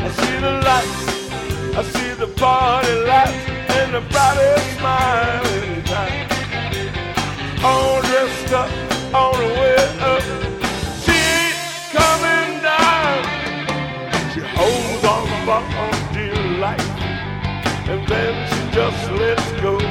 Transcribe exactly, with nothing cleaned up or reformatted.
I see the lights, I see the party lights, and the brightest smiling time. All dressed up on the way up, she ain't coming down. She holds on for dear life, and then she just lets go.